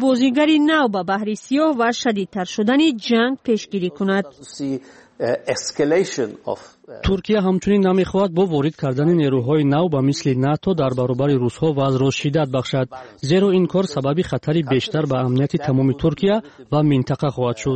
بازیگری نو به بحر سیاه و شدیدتر شدن جنگ پیشگیری کند. ترکیه همچنین نمیخواهد با وارد کردن نیروهای نو به مثل ناتو در برابر روس‌ها وضع را شدت بخشد، زیرا این کار سبب خطری بیشتر به امنیت تمام ترکیه و منطقه خواهد شد.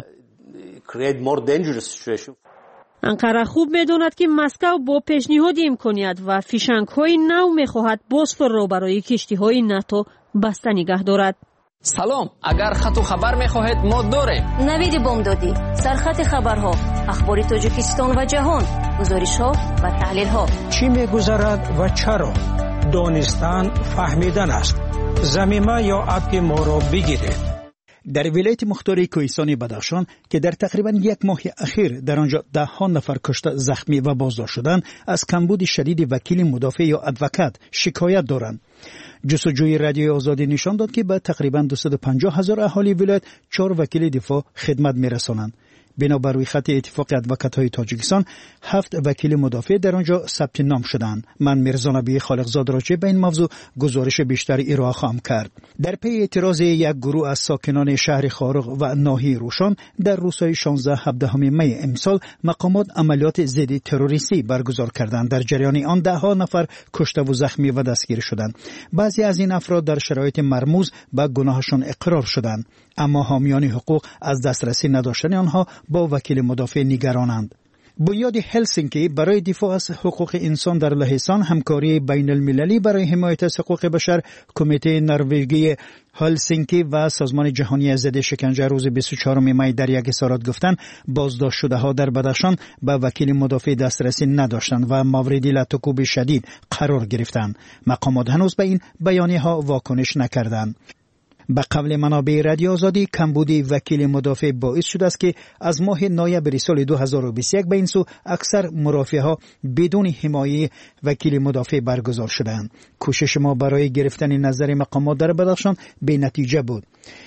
انقره خوب می‌داند که مسکو با پیشنهاد امکانیت و فیشنگ‌های نو می‌خواهد بوسفور را برای کشتی‌های ناتو بسته نگه دارد. سلام، اگر خط و خبر می‌خواهید ما داریم. نوید بامدادی، سرخط خبرها، اخبار تاجیکستان و جهان، گزارش‌ها و تحلیل‌ها. چی می‌گذرد و چرا؟ دانستن فهمیدن است. زمینه یا اپ ما را بگیرید. در ولایت مختار کوهستان بدخشان که در تقریبا یک ماه اخیر در آنجا ده ها نفر کشته، زخمی و بازداشت شدند، از کمبود شدید وکیل مدافع یا ادوکات شکایت دارند. جستجوی رادیو آزادی نشان داد که به تقریبا 250,000 اهالی ولایت 4 وکیل دفاع خدمت می‌رسانند. بنابر روی خط اتفاق ادوکات‌های تاجیکستان 7 وکیل مدافع در آنجا ثبت نام شدند. من میرزا نبی خالقزاد راجع به این موضوع گزارش بیشتر ارائه خواهم کرد. در پی اعتراض یک گروه از ساکنان شهر خارق و ناحیه روشان در روزهای 16-17 می امسال مقامات عملیات ضد تروریستی برگزار کردند. در جریان آن ده ها نفر کشته و زخمی و دستگیر شدند. بعضی از این افراد در شرایط مرموز به گناهشان اقرار شدند، اما حامیان حقوق از دسترسی نداشتن آنها با وکیل مدافع نگرانند. بنیاد هلسینکی برای دفاع از حقوق انسان در لهستان، همکاری بین المللی برای حمایت از حقوق بشر، کمیته نروژی هلسینکی و سازمان جهانی ضد شکنجه روز 24 می در یک اظهارات گفتند بازداشت شده ها در بدخشان به وکیل مدافع دسترسی نداشتند و موردی لطکوب شدید قرار گرفتند. مقامات هنوز به این بیانیه ها واکنش نکردند. به قول منابع رادیو آزادی، کمبود وکیل مدافع باعث شده است که از ماه نوامبر سال 2021 به این سو اکثر مرافعه‌ها بدون حمایت وکیل مدافع برگزار شدند. کوشش ما برای گرفتن نظر مقامات در بدخشان بی نتیجه بود.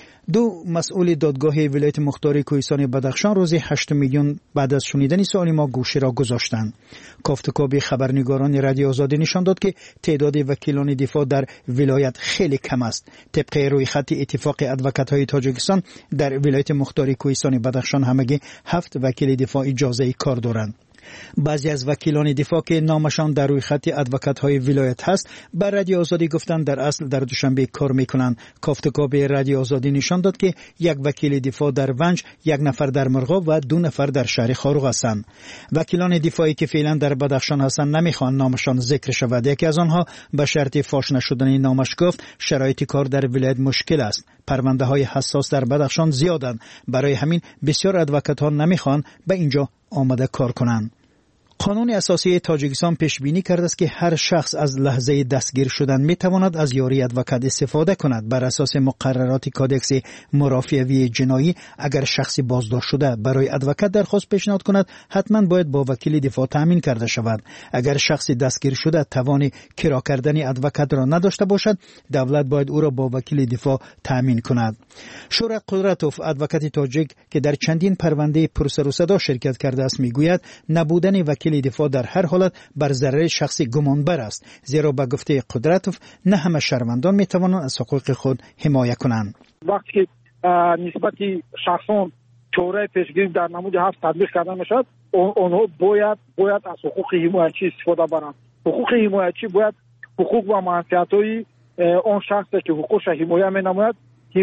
2 مسئول دادگاه ولایت مختار کوهستان بدخشان روز 8 میلیون بعد از شنیدن سوال ما گوشه را گذاشتند. کافتکاب خبرنگاران رادیو آزادی نشان داد که تعداد وکیلان دفاع در ولایت خیلی کم است. طبق روی خط اتفاق ادوکات‌های تاجیکستان در ولایت مختار کوهستان بدخشان همگی 7 وکیل دفاع اجازه کار دارند. بعضی از وکیلان دفاع که نامشان در روی خط ادوکات‌های ولایت هست به رادیو آزادی گفتند در اصل در دوشنبه کار میکنند. کافتکاب رادیو آزادی نشان داد که یک وکیل دفاع در ونج، 1 نفر در مرغاب و 2 نفر در شهر خاروق هستند. وکیلان دفاعی که فعلا در بدخشان هستند نمیخوان نامشان ذکر شود. یکی از آنها به شرط فاش نشدن نامش گفت شرایط کار در ولایت مشکل است. پرونده های حساس در بدخشان زیادند، برای همین بسیار ادوکات‌ها نمیخوان به اینجا آمده کار کنند. قانون اساسی تاجیکستان پیش بینی کرده است که هر شخص از لحظه دستگیر شدن می تواند از یاری ادوکات استفاده کند. بر اساس مقررات کادکس مرافعه‌ای جنایی، اگر شخصی بازداشت شده برای ادوکات درخواست پیشنهاد کند، حتما باید با وکیل دفاع تامین کرده شود. اگر شخصی دستگیر شده توان کرا کردن ادوکات را نداشته باشد، دولت باید او را با وکیل دفاع تامین کند. شورا قدرتوف، ادوکات تاجیک که در چندین پرونده پرسر و صدا شرکت کرده است، میگوید نبودن وکیل دفاع در هر حالت بر ضرر شخصی گمانبر است، زیرا به گفته قدرتوف نه همه شهروندان می توانند از حقوق خود حمایت کنند. وقتی که نسبت شخصان چاره پیشگیری در نمود 7 تطبیق کرده میشد، آنها باید از حقوق حمایتی استفاده برند. حقوق حمایتی باید حقوق و منفعت‌های آن شخصی که حقوقش حمایت می‌نماید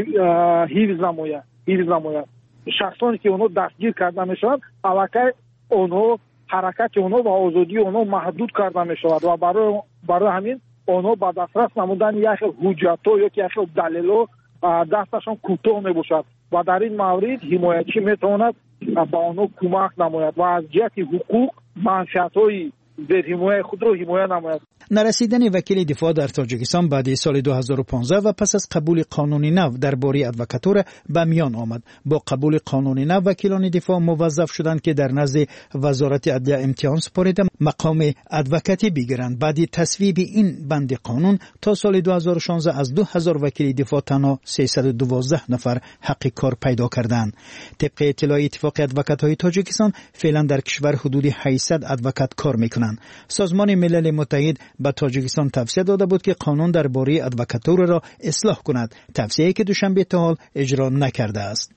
حفظ نماید. شخصانی که آنها دستگیر کرده میشد، الکی آنها حرکت اونها و آزادی اونها محدود کرده می شود و برای همین اونها با دسترس نمودن یک حجتو یا یک دلیلو دستشان کوتاه می باشد و در این مورد حمایتی می تواند با اونها کمک نماید و از جهت حقوق منفعت‌های در حمایت خود را حمایت نماید. نرسیدن وکیل دفاع در تاجیکستان بعد از سال 2015 و پس از قبول قانون نو درباره ادوکاتور به میان آمد. با قبول قانون نو وکیلان دفاع موظف شدند که در نزد وزارت عدلیه امتحان سپارده مقام ادوکاتی بگیرند. بعد تصویب این بند قانون تا سال 2016 از 2000 وکیل دفاع تنها 312 نفر حق کار پیدا کردند. طبق اطلاع اتفاق ادوکات‌های تاجیکستان فعلا در کشور حدود 800 ادوکات کار میکنند. سازمان ملل متحد به تاجیکستان توصیه داده بود که قانون درباره ادوکاتور را اصلاح کند، توصیه‌ای که دوشنبه تا حال اجرا نکرده است.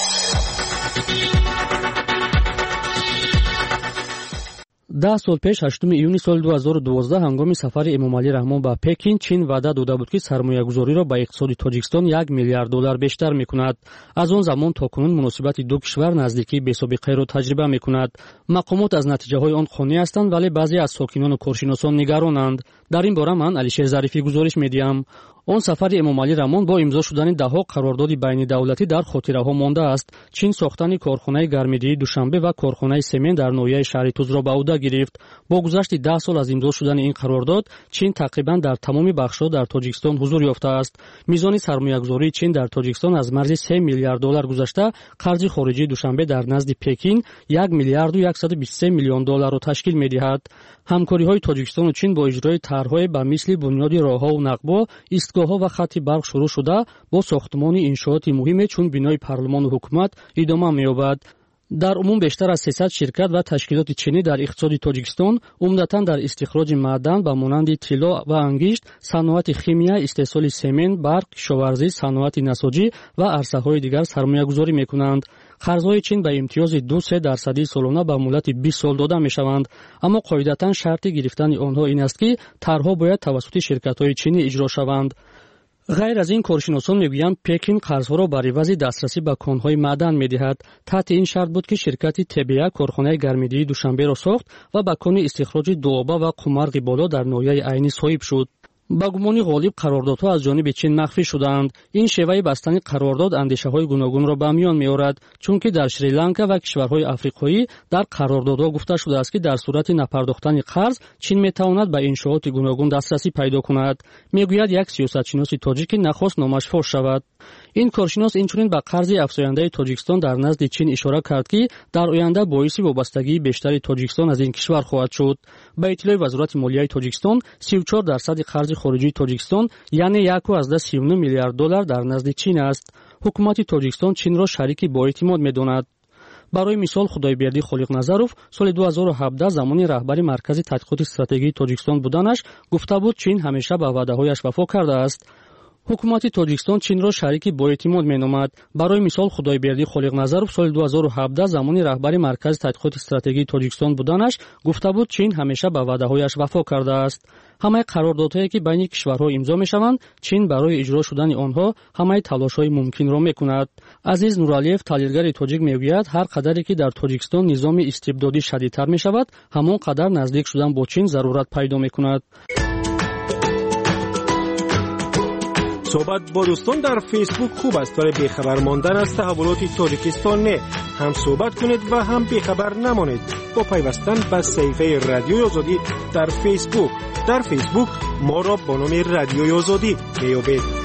10 سال پیش 8 ایونی سال 2012 هنگام سفر امامعلی رحمان به پکین چین وعده داده بود که سرمایه‌گذاری را به اقتصاد تاجیکستان 1 میلیارد دلار بیشتر می‌کند. از آن زمان تا کنون مناسبت دو کشور نزدیکی بی‌سابقه را تجربه می‌کند. مقامات از نتیجه‌های آن خونی هستند، ولی بعضی از ساکنان و کارشناسان نگرانند. در این باره من علیشیر ظریفی گزارش می‌دهم. آن سفر امامعلی رحمان با امضا شدن ده‌ها قرارداد بین دولتی در خاطره‌ها مانده است. چین ساختن کارخانه گرم‌دهی دوشنبه و کارخانه سمنت در ناحیه شهر توز را به عهده گرفت. با گذشت 10 سال از امضا شدن این قرارداد، چین تقریباً در تمام بخش‌ها در تاجیکستان حضور یافته است. میزان سرمایه‌گذاری چین در تاجیکستان از مرز 3 میلیارد دلار گذشته، خرج خارجی دوشنبه در نزد پکین 1 میلیارد و 123 میلیون دلار را تشکیل می‌دهد. همکاری‌های تاجیکستان و چین با اجرای طرح‌های به مثل بنیاد راه‌ها و نقب‌ها، ایستگاه‌ها و خط برق شروع شده، با ساختمان انشاءات مهم چون بنای پارلمان و حکومت ادامه می‌یابد. در عموم بیشتر از 300 شرکت و تشکیلات چینی در اقتصاد تاجیکستان، عمدتاً در استخراج معدن به مانند طلا و انگشت، صنعت خیمیا، استحصال سمنت، برق، کشاورزی، صنعت نساجی و عرصه‌های دیگر سرمایه‌گذاری می‌کنند. قرض‌های چین به امتیاز 2-3% سالانه به مدت 20 سال داده می‌شوند، اما قاعدتاً شرط گرفتن آنها این است که طرح‌ها باید توسط شرکت‌های چینی اجرا شوند. غیر از این، کارشناسان میگویند پکین قرضها را بر عوض دسترسی به کان‌های معدن می‌دهد. تحت این شرط بود که شرکت تبیا کارخانه گرم‌دهی دوشنبه را ساخت و به کان استخراج دوآبه و قمرق بالا در ناحیه عینی صاحب شد. با گمان غالب قراردادها از جانب چین مخفی شدند. این شیوه بستن قرارداد اندیشه‌های گوناگون را به میان می‌آورد، چون که در شریلانکا و کشورهای آفریقایی در قراردادها گفته شده است که در صورت نپرداختن قرض، چین می‌تواند به انشاءات گوناگون دسترسی پیدا کند. میگوید یک سیاستشناس تاجیک نخواست نامش فاش شود. این کارشناس اینچنین به قرض افزاینده تاجیکستان در نزد چین اشاره کرد که در آینده باعث وابستگی بیشتر تاجیکستان از این کشور خواهد شد. به اطلاع وزارت مالیه تاجیکستان، 34% قرض خارجی تاجیکستان یعنی 1.39 میلیارد دلار در نزد چین است. حکومت تاجیکستان چین را شریک با اعتماد می‌داند. برای مثال خدایبردی خالق‌نظرов سال 2017 زمانی رهبر مرکز تحقیقات استراتژی تاجیکستان بودنش گفته بود چین همیشه به وعده‌هایش وفا کرده است. حکومت تاجیکستان چین را شریک با اعتماد می‌نامد. برای مثال خدایبردی خالق‌نظرov سال 2017 زمانی رهبر مرکز تحقیقات استراتژی تاجیکستان بودنش گفته بود چین همیشه به وعده‌هایش وفا کرده است. همه قراردادهایی که بین کشورها امضا می‌شوند، چین برای اجرا شدن آنها همه تلاش‌های ممکن را می‌کند. عزیز نورعلیев تحلیلگر تاجیک میگوید هر قدری که در تاجیکستان نظام استبدادی شدیدتر می‌شود، همان قدر نزدیک شدن با چین ضرورت پیدا می‌کند. صحبت با دوستان در فیسبوک خوب است، ولی بیخبر ماندن از تحولات تاجیکستان نه. هم صحبت کنید و هم بیخبر نمانید با پیوستن به صفحه رادیوی آزادی در فیسبوک. در فیسبوک ما را با نام رادیوی آزادی میابید.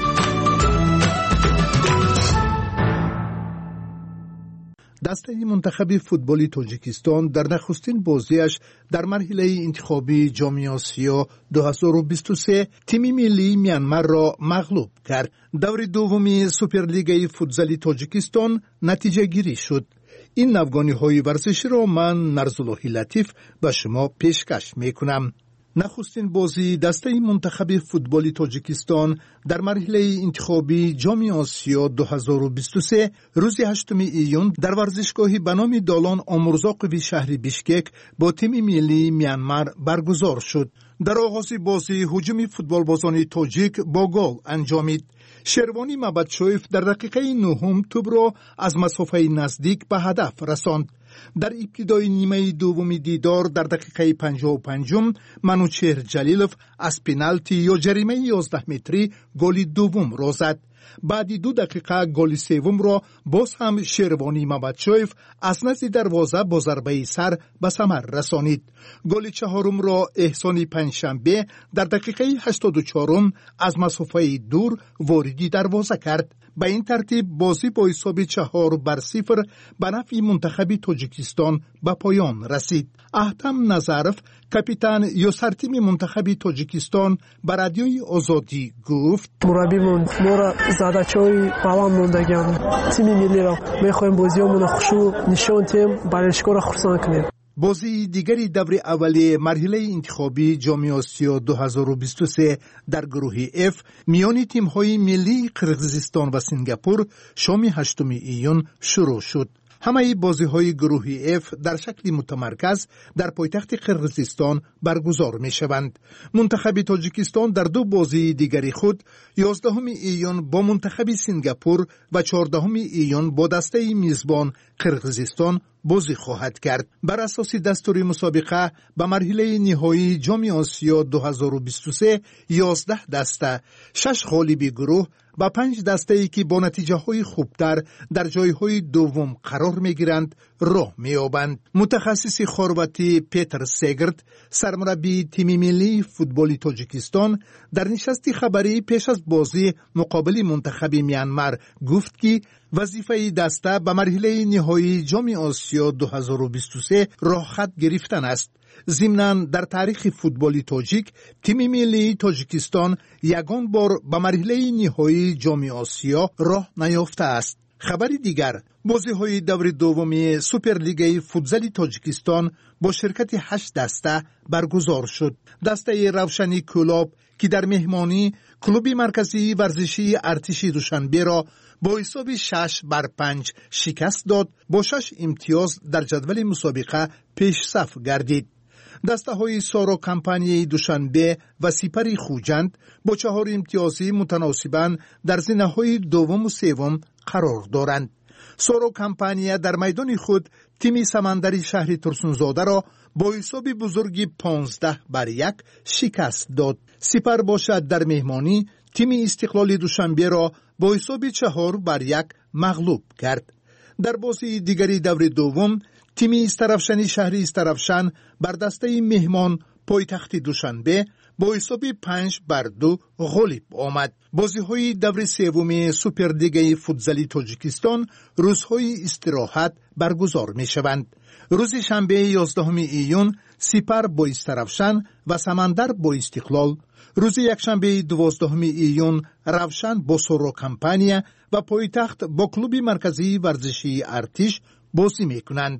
دسته منتخب فوتبالی تاجیکستان در نخستین بازیش در مرحله انتخابی جام آسیا 2023 تیم ملی میانمار را مغلوب کرد. دور دومی سوپرلیگ فوتزال تاجیکستان نتیجه گیری شد. این افغانی ورزشی را من نرزاللهی لطیف به شما پیشکش میکنم. نخستین بازی دسته منتخب فوتبال تاجیکستان در مرحله انتخابی جام آسیا 2023 روز 8 ایون در ورزشگاهی به نام دالان آمرزاقوی شهر بیشکک با تیم ملی میانمار برگزار شد. در آغاز بازی هجوم فوتبالبازان تاجیک با گل انجامید. شروانی مبدشویف در دقیقه 9 توپ را از مسافه نزدیک به هدف رساند. در ابتدای نیمه دوم دیدار در دقیقه 55 منوچهر جلیلوف از پنالتی یا جریمه 11 متری گل دوم را زد. بعد 2 دقیقه گل سوم را باز هم شروانی مبدشویف از نزد دروازه با ضربه سر به ثمر رسانید. گل چهارم را احسان پنجشنبه در دقیقه 84 از مسافه دور واردی دروازه کرد. به این ترتیب بازی با حساب 4-0 به نفع منتخب تاجیکستان به پایان رسید. احتم نظرف کاپیتان یا سرتیم منتخب تاجیکستان به رادیوی آزادی گفت مربیمون ما را زدچای بالا موندگان تیم ملی را میخوایم بازیامون خوشو نشون تیم برشکار خرسان کنیم. بازی دیگری دور اولی مرحله انتخابی جام آسیا 2023 در گروه F میان تیم‌های ملی قرقیزستان و سنگاپور شام 8 ایون شروع شد. همه بازی‌های گروه F در شکل متمرکز در پایتخت قرقیزستان برگزار می‌شوند. منتخب تاجیکستان در دو بازی دیگری خود 11 ایون با منتخب سنگاپور و 14 ایون با دسته میزبان قرقیزستان بازی خواهد کرد. بر اساس دستور مسابقه به مرحله نهایی جام آسیا 2023 11 دسته 6 غالب گروه و 5 دسته‌ای که با نتیجه‌های خوبتر در جایهای دوم قرار می‌گیرند راه می‌یابند. متخصص خرواتی پیتر سگرد، سرمربی تیم ملی فوتبال تاجیکستان، در نشست خبری پیش از بازی مقابل منتخب میانمار گفت که وظیفه دسته به مرحله نهایی جام آسیا 2023 راه خط گرفتن است. ضمناً در تاریخ فوتبال تاجیک تیم ملی تاجیکستان یگان بار به مرحله نهایی جام آسیا راه نیافته است. خبر دیگر، بازی‌های دور دومی سوپرلیگ فوتزال تاجیکستان با شرکت 8 دسته برگزار شد. دسته روشنی کلاب که در مهمانی کلوب مرکزی ورزشی ارتش دوشنبه را با حساب 6-5 شکست داد، با 6 امتیاز در جدول مسابقه پیش صف گردید. دسته های سارو کمپانی دوشنبه و سپر خوجند با 4 امتیازی متناسباً در زینه های دوم و سوم قرار دارند. سارو کمپانی در میدان خود تیم سمندری شهر ترسونزاده را با حساب بزرگی 15-1 شکست داد. سپر باشد در مهمانی تیم استقلال دوشنبه را با حساب 4-1 مغلوب کرد. در بازی دیگری دور دوم تیم استرافشانی شهری استرافشان بر دسته مهمان پایتخت دوشنبه با حساب 5-2 غالب آمد. بازی‌های دور سوم سوپرلیگ فوتزال تاجیکستان روزهای استراحت برگزار می‌شوند. روز شنبه 11 ایون سپر با استرافشان و سمندر با استقلال، روز یکشنبه 12 ایون روشن با سورو کمپانیا و پایتخت با کلوب مرکزی ورزشی ارتش بازی میکنند.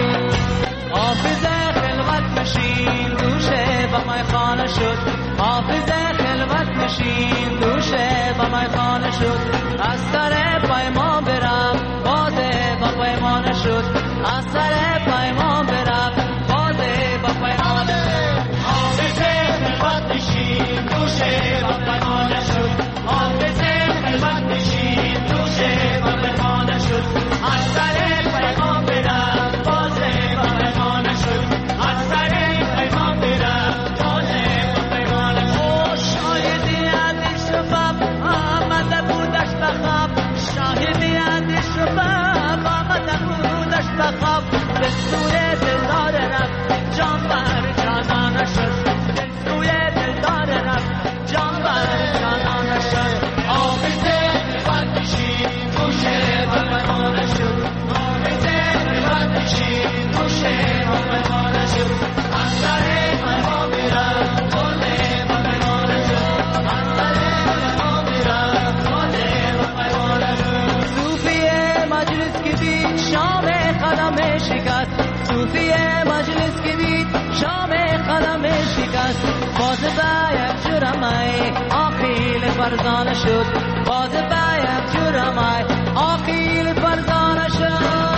حافظ خلوت نشین دوشه با مای خانه شد، حافظ خلوت نشین دوشه با مای خانه شد، از سر پیمان برم بازه با پیمان شد، از سر پیمان برم بازه با پیمان شد. حافظ خلوت نشین دوشه با پیمان شد، حافظ خلوت نشین دوشه با پیمان شد، از سر پیمان برم بازه با پیمان شد، از سر پیمان برم بازه با پیمان شد. شاهدی از شباب آمده بودش بخواب، شاهدی از شباب آمده بودش بخواب، به سوی دلدار رفت جان بر جانان شد، به سوی دلدار رفت جان بر جانان شد. حافظ خلوت نشین دوشه با پیمان شد، حافظ خلوت نشین دوشه با پیمان شد، از سر پیمان برم بازه با پیمان شد، از سر پیمان برم بازه با پیمان شد. صوفی مجلس که دید شام قدم شکست، صوفی مجلس که دید شام قدم شکست، باز باید جرمای آخیل فرزانه شد، باز باید جرمای آخیل فرزانه شد.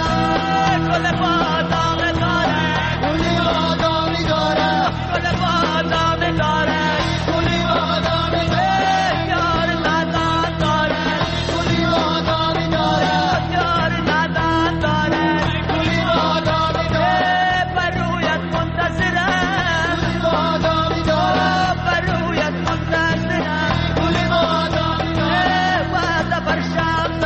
گل بادام داره گلی بادامی داره، گل بادام داره گلی بادامی داره، یار ندان داره گلی بادامی داره، یار ندان داره گلی بادامی داره، بر رویت منتظرم گلی بادامی داره، بر رویت منتظرم گلی بادامی داره، بعد بر شب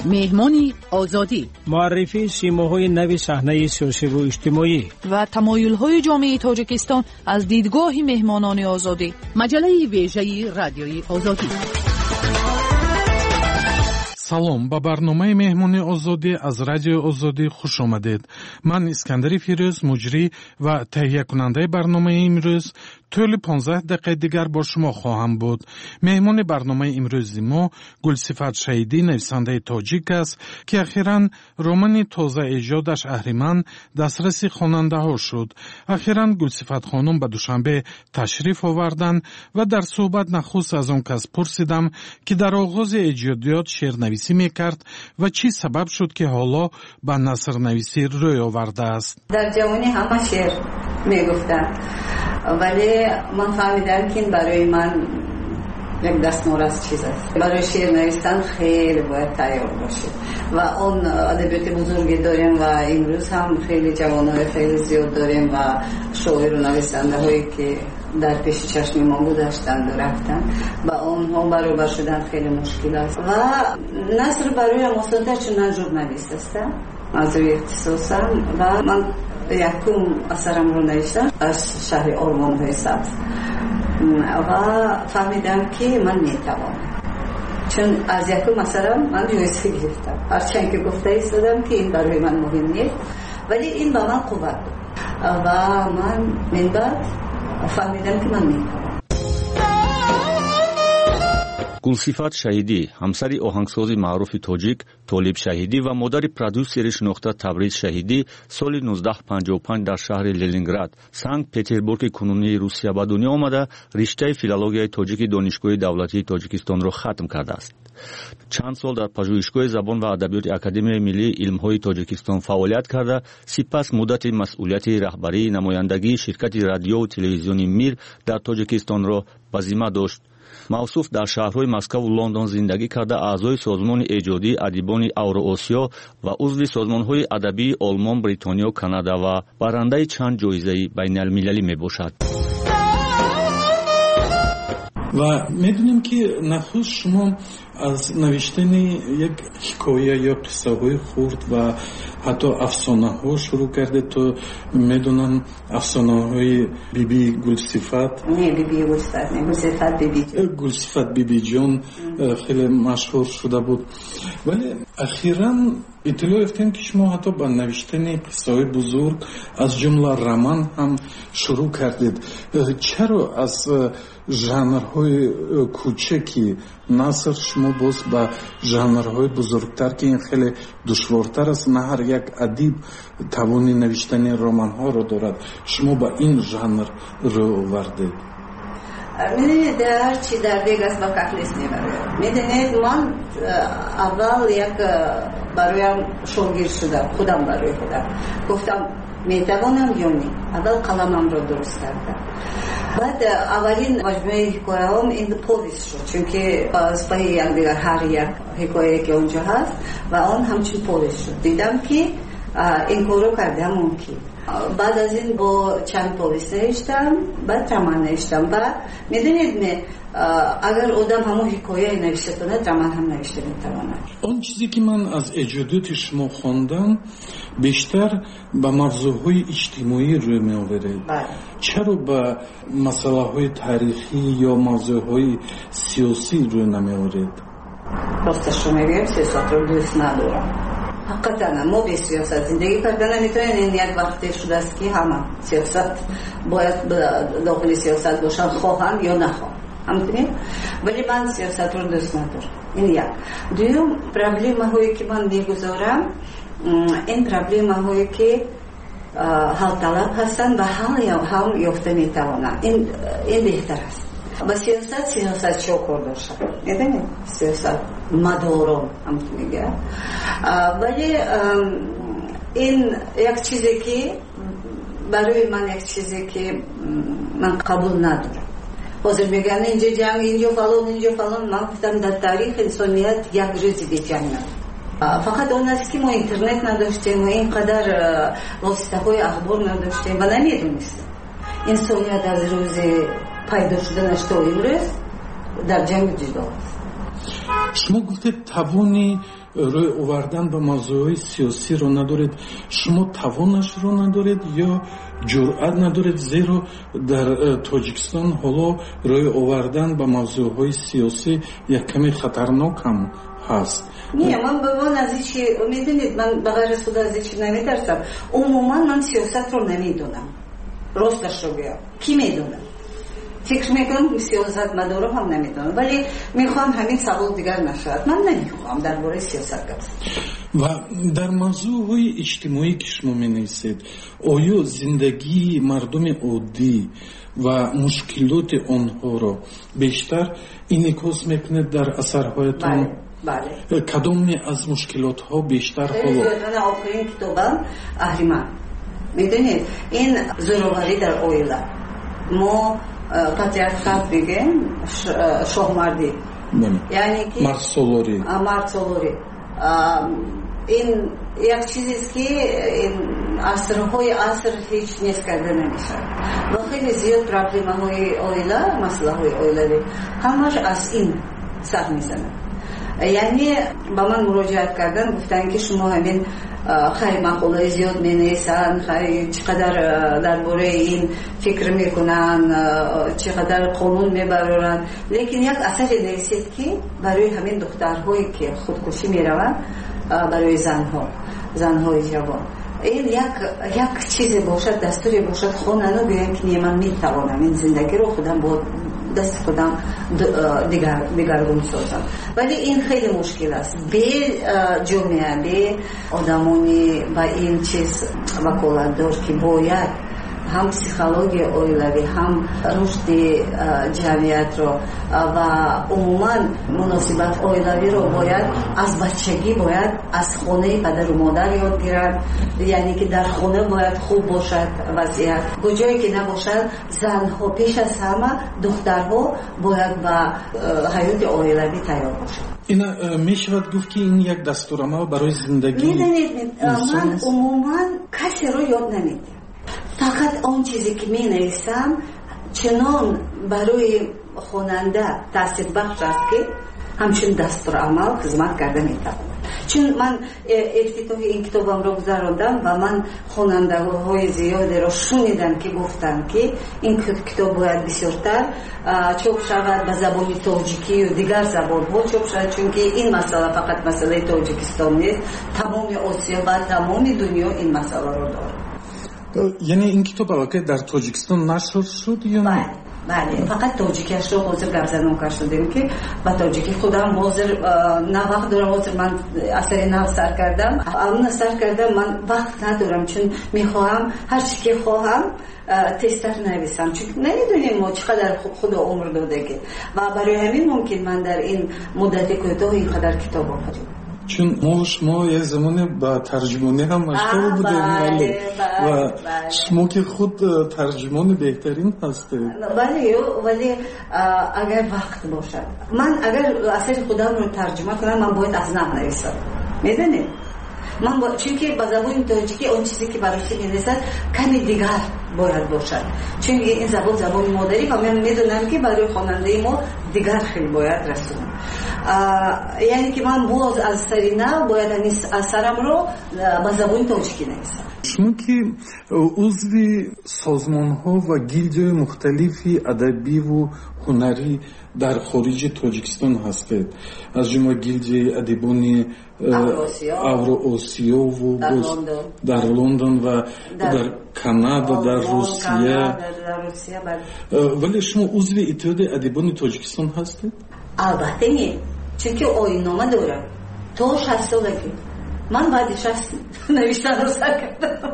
مهمانی آزادی، معرفی سیماهای نو صحنه سیاسی و اجتماعی و تمایل‌های جامعه تاجیکستان از دیدگاه مهمانان آزادی. مجله ویژه رادیوی آزادی. салом ба барномаи меҳмони озодӣ аз радиои озодӣ хуш омадед. ман искандари фирӯз муҷрӣ ва таҳиякунандаи барномаи имрӯз тӯли 15 дақиқаи дигар бо шумо хоҳам буд. меҳмони барномаи имрӯзи мо гулсифат шаҳидӣ, нависандаи тоҷик аст ки ахиран романи тоза эҷодаш аҳриман дастраси хонандаҳо шуд. ахиран гулсифат хонум ба душанбе ташриф оварданд ва дар суҳбат нахуст аз он кас пурсидам ки дар оғози эҷодиёт шеърнависӣ мекард ва чӣ сабаб шуд ки ҳоло ба насрнависӣ рӯй овардааст. дар ҷавонӣ ҳама шеър мегуфтанд, вале ман фаҳмидам ки ин барои ман як дастморас чиз аст. барои шеър навистан хеле бояд тайёр бошед ва он адабиёти бузурге дорем ва имрӯз ҳам хеле ҷавонҳои хеле зиёд дорем ва шоиру нависандаҳое ки дар пеши чашми мо гузаштанду рафтанд, ба онҳо баробар шудан хеле мушкил аст ва наср бароям осонтар, чун ман журналист ҳастам аз рӯи ихтисосам ва ман якум асарамро навиштам аз шаҳри ормонҳои сабз ва фаҳмидам ки ман метавонам, чун аз якум асарам ман ҷоиза гирифтам, ҳарчанд ки гуфта истодам ки ин барои ман муҳим нест, вале ин ба ман қувват буд ва ман мен баъд фаҳмидам ки ман метавонам. гулсифат шаҳидӣ, ҳамсари оҳангсози маъруфи тоҷик Толиб Шаҳидӣ ва модари продюсери шинохта Табриз Шаҳидӣ соли 1955 дар шаҳри Ленинград, Санкт-Петербурги кунунии Русия ба дунё омада, риштаи филологияи тоҷики Донишгоҳи давлатии Тоҷикистонро хатм кардааст. чанд сол дар пажӯҳишгоҳи забон ва адабиёти Академияи миллии илмҳои Тоҷикистон фаъолият карда, сипас муддати масъулияти раҳбарии намояндагии ширкати радиёву телевизиони Мир дар Тоҷикистонро ба зимма дошт. мавсуф дар шаҳрҳои Москву Лондон зиндагӣ карда, аъзои созмони эҷодии адибони Авроосиё ва узви созмонҳои адабии Олмон, Бритониё, Канада ва барандаи чанд ҷоизаи байналмилалӣ мебошад. ва медонем ки нахуст шумо аз навиштани як ҳикоя ё қиссаҳои хурд ва ҳатто афсонаҳо шурӯъ кардед. то медонам афсонаҳои биби Гулсифат, Гулсифат бибиҷон хеле машҳур шуда буд, вале ахиран иттилоъ ёфтем ки шумо ҳатто ба навиштани қиссаҳои бузург аз ҷумла роман ҳам шурӯъ кардед. чаро аз жанрҳои кӯчаки наср шумо боз ба жанрҳои бузургтар, ки ин хеле душвортар аст, на ҳар як адиб тавони навиштани романҳоро дорад, шумо ба ин жанр рӯй овардед? میدونید هرچی در دیگ است با کهلیس میبره. میدونید من اول یک برایم شوگیر شدم، خودم برای خودم گفتم میتوانم یا نه. اول قلمم رو درست کردم. بعد اولین مجموعه حکایه هم این پویس شد، چون که از پای یک دیگر هر یک حکایه که اونجا هست و آن همچین پویس شد. دیدم که این کارو کردم ممکن. بعد از این با چند پویس نوشتم، بعد رمان نوشتم. بعد میدونید نه اگر آدم همو حکایه نوشته کنه، رمان هم نوشته میتواند. اون چیزی که من از اجادات شما خواندم بیشتر با موضوعهای اجتماعی روی می آورید. چرا با مسئله های تاریخی یا موضوعهای سیاسی روی نمی آورید؟ راستش رو میگم سیاست رو دوست ندارم. حقیقتا ما به سیاست زندگی کردن نمیتونیم. این یک وقتی شده است که همه سیاست باید داخل سیاست باشن، خواهم یا نخواهم. همونطوری؟ ولی من سیاست رو دوست ندارم. این یک. دوم پرابلم هایی که من میگذارم، این پرابلم هایی که حل طلب هستن و حل هم یافته میتوانن. این بهتر است. با سیاست شکر داشتن. میدونید سیاست مدارم همونطور میگه. ولی این یک چیزی که برای من یک چیزی که من قبول ندارم. حاضر میگن اینجا جنگ، اینجا فلان. من گفتم در تاریخ انسانیت یک روزی به جنگ ندارم. فقط اون است که ما اینترنت نداشتیم و اینقدر واسطه های اخبار نداشتیم و نمیدونستیم انسانیت از روز پیدا شدنش تا امروز در جنگ جدا است. شما گفتید توانی روی آوردن به موضوعی سیاسی رو ندارید. شما توانش رو ندارید یا جرأت ندارید؟ زیرا در تاجیکستان حالا روی آوردن به موضوعهای سیاسی یک کمی خطرناک هم هست. نه، من از هیچی میدونید، من به غیر خود از هیچی نمیترسم. عموما من سیاست رو نمیدونم، راستش رو بگم. کی میدونه؟ فکر میکنم سیاست مدارم هم نمیدونم، ولی میخوام همین سوال دیگر نشد. من نمیخوام درباره سیاست گفت. و در موضوعهای اجتماعی که شما مینویسید، آیا زندگی مردم عادی و مشکلات آنها رو بیشتر انعکاس میکنید در اثرهایتان؟ بله. کدام از مشکلات ها بیشتر حالا؟ من آخرین کتابم اهریمن. میدونید این زوروری در اویلا، ما پاتریارخات بگیم شاهمردی، یعنی که مرد سالاری. این یک چیزی است که عصرهای عصر هیچ نیست کرده نمیشه و خیلی زیاد پرابلم های اویلا، مسئله های اویلا همش از این سر میزنه. یعنی با من مراجعت کردن، گفتن که شما همین خیلی مقاله زیاد مینویسن، خیلی چقدر درباره این فکر میکنن، چقدر قانون میبرن، لیکن یک اثر نیست که برای همین دخترهایی که خودکشی میروند، برای زنهای جوان این یک چیزی باشد، دستوری باشد، خونانو بگم که من میتوانم این زندگی رو خودم با دست خودم دیگرگون سازم. ولی این خیلی مشکل است. به جامعه، به آدمانی با این چیز وکالت دار که باید هم پسیخولوژی اویلوی، هم رشد جمعیت رو و عموما مناسبت اویلوی رو باید از بچگی باید از خانه پدر و مادر یاد گیرن. یعنی که در خانه باید خوب باشد وضعیت، کجایی که نباشد زنها پیش از همه دخترها باید با حیات اویلوی تیار باشد. این میشود گفت که این یک دستورالعمل برای زندگی. میدونید من عموما کسی رو یاد نمیدم، فقط آن چیزی که می نویسم چنان برای خواننده تاثیر بخش است که همچون دستورالعمل خدمت کرده می توانم. چون من افتتاح این کتابم رو گذراندم و من خواننده های زیادی رو شنیدم که گفتن که این کتاب باید بسیارتر چاپ شود به زبان تاجیکی و دیگر زبان ها چاپ شود، چون که این مسئله فقط مسئله تاجیکستان نیست، تمام آسیا و تمام دنیا این مسئله رو داره. یعنی این کتاب واقعا در تاجیکستان نشر شد یا نه؟ بله، فقط تاجیکیش رو حاضر گردنون کردیم که با تاجیکی خودم حاضر نه وقت دارم، حاضر من اثر نو سر کردم، اون سر کردم من وقت ندارم، چون میخواهم هر چی که خواهم تستر نویسم، چون نمیدونیم ما چقدر خدا عمر داده که و برای همین ممکن من در این مدت کوتاه اینقدر کتاب آفریدم. چون ما یک زمانی با ترجمانی هم مشغول بودیم و شما که خود ترجمان بهترین هستید. ولی اگر وقت باشد، من اگر اثر خودم رو ترجمه کنم من باید از نو نویسم، میدونید من چون که با زبان تاجیکی اون چیزی که برای من نویسد کمی دیگر باید باشد، چون این زبان مادری و من میدونم که برای خواننده ما دیگر خیلی باید رسونم. یعنی که من باز از سری نو باید اثرم رو با زبان تاجیکی نویسم. شما که عضو سازمان ها و گیلدهای مختلفی ادبی و هنری در خارج تاجیکستان هستید، از جمله گیلد ادیبان اوراسیا و در لندن و در کانادا، در روسیه، ولی شما عضو اتحاد ادیبان تاجیکستان هستید؟ البته نه، چون که آیین‌نامه دارم تا 60 سالگی. من بعد 60 نوشتن رو سر کردم.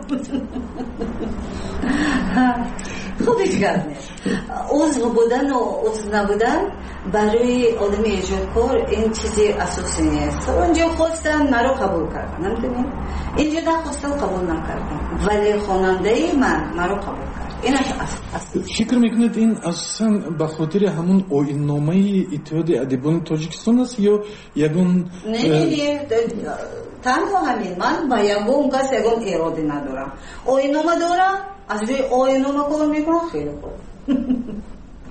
خودش گرد عضو بودن و عضو نبودن برای آدم ایجادکار این چیزی اساسی نیست. اونجا خواستم مرا قبول کردن، نمیدونیم اینجا نخواستم قبول نکردم، ولی خواننده من مرا قبول کرد. اینش اصل. فکر میکنید این اصلا به خاطر همون آیین‌نامه اتحاد ادیبان تاجیکستان است یا یگان؟ نه تنها همین، من با یگان کس یگان اراده ندارم. آیین‌نامه دارم، از روی آیین‌نامه کار میکنم، خیلی خوب.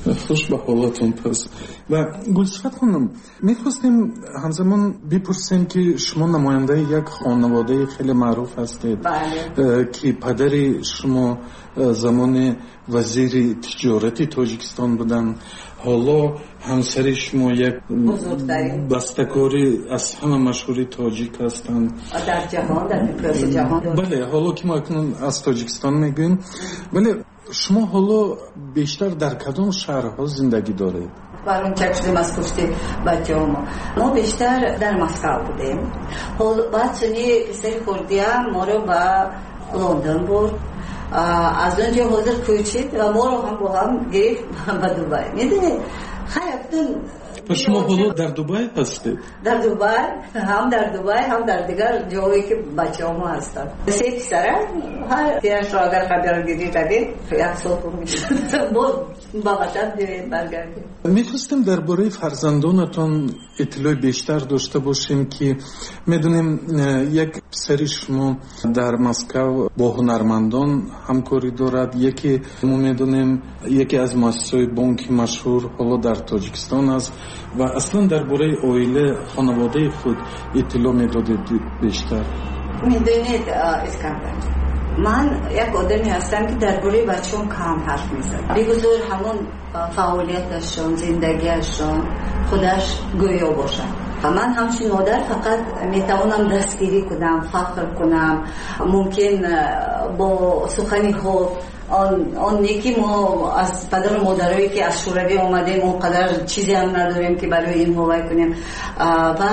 خوش به حالتون پس. و گلصفت خانم میخواستیم همزمان بپرسیم که شما نماینده یک خانواده خیلی معروف هستید که پدر شما زمان وزیر تجارت تاجیکستان بودن، حالا همسر شما یک بسته‌کاری از همه مشهوری تاجیک هستند در جهان، در میقیاس جهان. بله، حالا که ما اکنون از تاجیکستان میگوییم، ولی شما حالا بیشتر در کدام شهرها زندگی دارید؟ برون چک شدیم از پشت بچه ما بیشتر در مسکو بودیم. بعد چنی پسر خوردی هم ما رو به لندن برد، از اونجا حاضر کوچید و ما رو هم با هم گرفت به دوبای. میدونی خیلی شما حالا در دوبای هستید؟ در دوبای، هم در دوبای هم در دیگر جایی که بچه هم هستن. سه پسره هر پیش را اگر خبر گیری روید یک سال میشد با وطن برگردیم. میخواستیم درباره فرزندانتان اطلاع بیشتر داشته باشیم که میدونیم یک پسر شما در مسکو با هنرمندان همکاری دارد، یکی ما میدونیم یکی از مؤسسات بانک مشهور حالا در تاجیکستان است و اصلا درباره عائله خانواده خود اطلاع میدادید بیشتر؟ میدونید اسکندر، من یک آدمی هستم که درباره بچه‌ام کم حرف میزنم. بگذار همون فعالیتشون، زندگیشون خودش گویا باشه. من همچین مادر فقط میتوانم دستگیری کنم، فخر کنم، ممکن با سخنی خوب آن نیکی ما از پدر و مادرایی که از شوروی آمدیم اونقدر چیزی هم نداریم که برای این هوای کنیم و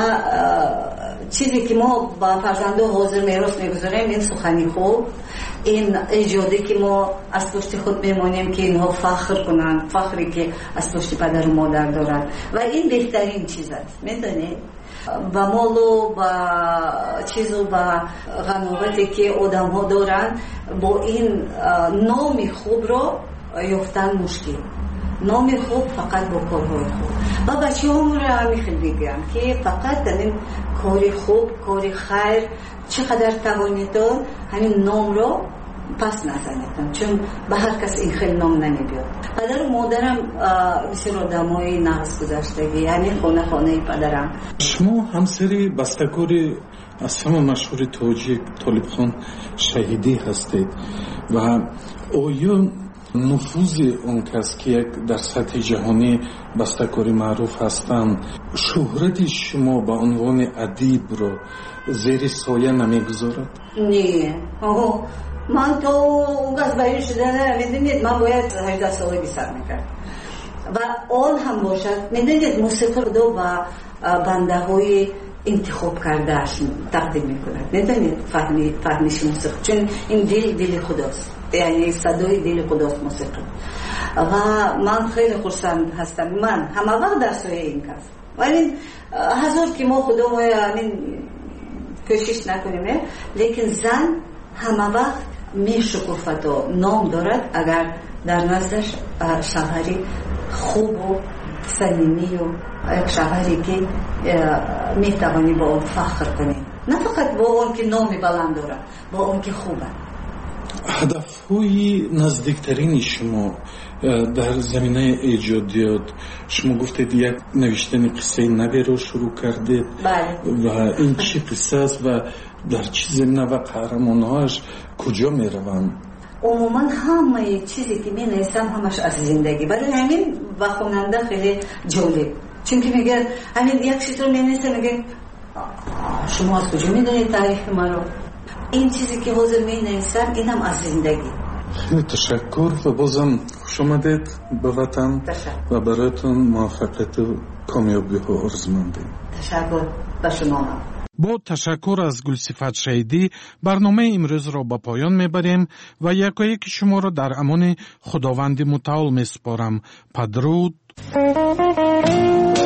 چیزی که ما با فرزنده حاضر میراث میگذاریم این سخنی خوب، این ایجادی که ما از پشت خود میمانیم که اینها فخر کنند، فخری که از پشت پدر و مادر دارند و این بهترین چیز است. میدونید با مال و با چیز و با غنیمتی که آدم ها دارند با این نام خوب رو یافتن مشکل. نام خوب فقط با کارهای خوب. و بچه هم رو همی خیلی بگم که فقط این کاری خوب، کاری خیر چقدر توانیدون همین نام رو پس نزنیدم، چون به هر کس این خیلی نام نمیبید. پدر و مادرم بسیار آدمای نقص گذشتگی، یعنی خانه پدرم. شما همسری بسته‌کاری از همه مشهور تاجیک طالب خان شهیدی هستید و آیا نفوذ اون کس که یک در سطح جهانی بسته‌کاری معروف هستند شهرت شما به عنوان ادیب رو زیر سایه نمیگذارد؟ نه، من تو اون از باید شدن میدونید من باید 18 سالگی سر میکرد و آن هم باشد. میدونید موسیقی رو با بنده های انتخاب کرده تقدیم میکنند. میدونید فهمیش موسیقی، چون این دل خداست، یعنی صدای دل خداست موسیقی و من خیلی خرسند هستم. من همه وقت در سوی این کس ولی هزار که ما خدا ما همین کوشش نکنیم، لیکن زن همه وقت میشکفت و نام دارد اگر در نزدش شوهری خوب و صمیمی و یک شوهری که میتوانی با اون فخر کنی، نه فقط با اون که نام بلند دارد، با اون که خوبه. هدف‌های نزدیکترین شما در زمینه ایجادیات، شما گفتید یک نوشتن قصه نوی رو شروع کردید و این چی قصه است و در چه زمینه و قهرمان‌هاش کجا میروند؟ عموما همه چیزی که می نویسم همش از زندگی، برای همین و خواننده خیلی جالب، چون که میگه همین یک چیز رو می نویسم میگه شما از کجا میدونید تاریخ ما رو؟ این چیزی که حاضر می نویسم اینم از زندگی. خیلی تشکر و بازم خوش آمدید به وطن و برایتون موفقیت و کامیابی ها آرزومندیم. تشکر به شما هم. با تشکر از گلصفت شهیدی برنامه امروز را به پایان میبریم و یکایک شما را در امان خداوند متعال میسپارم. پدرود.